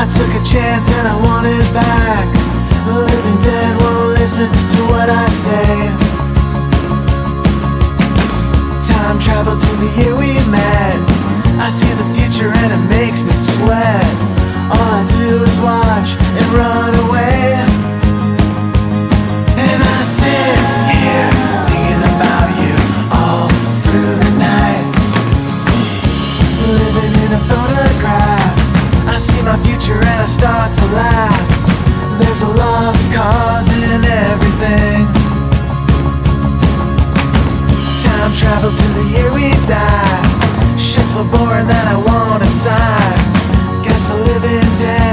I took a chance and I want it back. The living dead won't listen to what I say. Time travel to the year we met. I see the future and it makes me sweat. All I do is watch and run away. And I sit here thinking about you all through the night. Living in a photograph. I see my future and I start to laugh. There's a lost cause in everything. Time travel to the year we died. Shit's so boring that I wanna sigh. Guess I'm living dead.